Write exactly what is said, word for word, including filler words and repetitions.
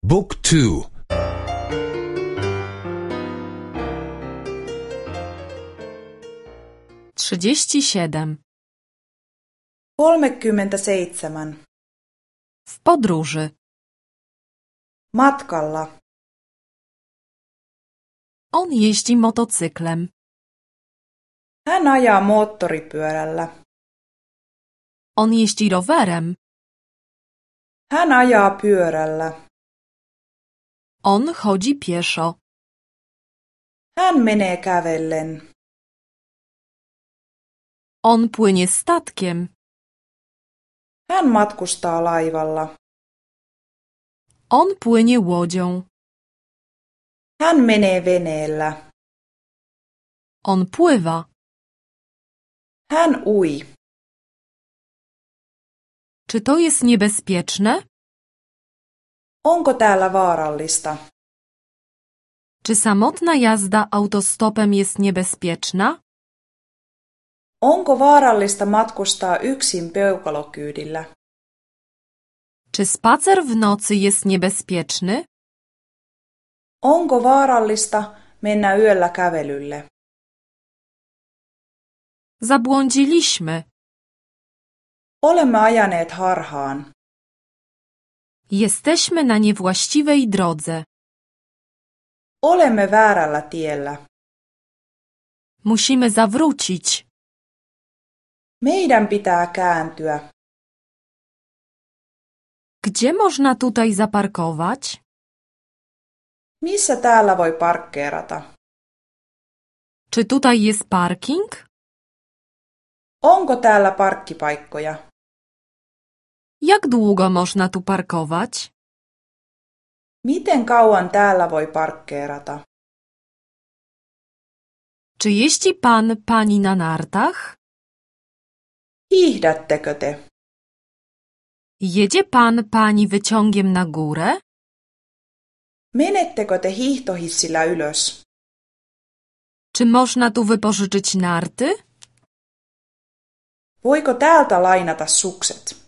Book two. trzydzieści siedem. kolmekymmentäseitsemän. W podróży. Matkalla. On jeździ motocyklem. Hän ajaa moottoripyörällä. On jeździ rowerem. Hän ajaa pyörällä. On chodzi pieszo. Hän menee kävellen. On płynie statkiem. Hän matkustaa laivalla. On płynie łodzią. Hän menee veneellä. On pływa. Hän ui. Czy to jest niebezpieczne? Onko täällä vaarallista? Czy samotna jazda autostopem jest niebezpieczna? Onko vaarallista matkustaa yksin peukalokyydillä? Czy spacer w nocy jest niebezpieczny? Onko vaarallista mennä yöllä kävelylle? Zabłądziliśmy. Olemme ajaneet harhaan. Jesteśmy na niewłaściwej drodze. Olemme väärällä tiellä. Musimy zawrócić. Meidän pitää kääntyä. Gdzie można tutaj zaparkować? Missä täällä voi parkkeerata? Czy tutaj jest parking? Onko täällä parkkipaikkoja? Jak długo można tu parkować? Miten kauan täällä voi parkkeerata? Czy jeździ pan, pani na nartach? Hiihdättekö te? Jedzie pan, pani wyciągiem na górę? Menettekö te hiihtohissillä ylös? Czy można tu wypożyczyć narty? Voiko täältä lainata sukset?